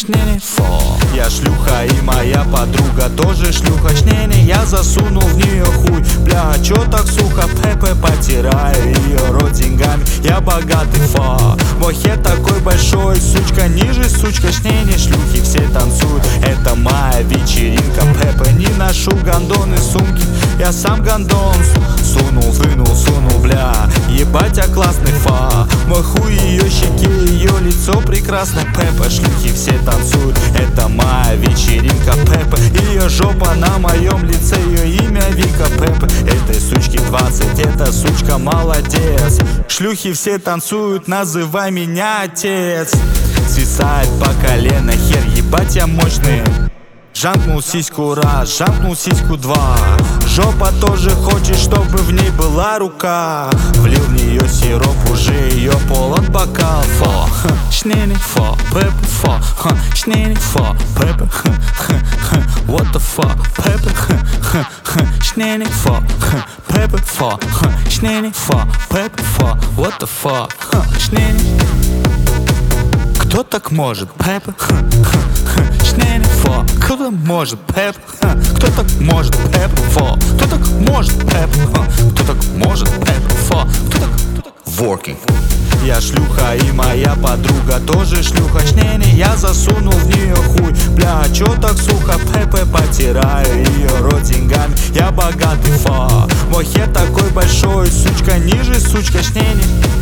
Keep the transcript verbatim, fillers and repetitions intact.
шнени, фо. Я шлюха и моя подруга тоже шлюха, шнени. Я засунул в нее хуй, бля, чё так сухо? Пепе, потираю ее рот деньгами. Я богатый, фа. Мой хет такой большой, сучка ниже, сучка, шнени. Шлюхи все танцуют, это моя вечеринка. Пепе, не ношу гондоны, сумки, я сам гондон. Сунул, вынул, сунул, бля, ебать, а классный, фа. Мой хуй ее щеке, ее лицо прекрасно. Пепе, шлюхи все танцуют, это моя вечеринка. Пепе, ее жопа на моем лице, ее имя Вика. Пепе, этой сучке двадцать, эта сучка молодец. Шлюхи все танцуют, называй меня отец. Свисает по колено, хер, ебать, я мощный. Жамкнул сиську раз, жамкнул сиську два. Жопа тоже хочет, чтобы в ней была рука. Влил в нее сироп, уже ее полон бокал. Фо, шнени, фо, пепе, фо, шнени, фо, пепе, what the fuck, пепе, шнени, фо, пепе, фо, шнени, фо, пепе, фо, what the fuck, шнени. Кто так может, пепе, шнени, фо. Кто так может, пепе, кто так может, пепе, фо. Кто так может, пепе, кто так может, пепе, фо. Кто так, кто так working. Я шлюха и моя подруга тоже шлюха, шнени. Я засунул в нее хуй, бля, чё так сухо? Пепе, потираю ее рот деньгами. Я богатый, фа. Мой хет такой большой, сучка ниже, сучка, шнени.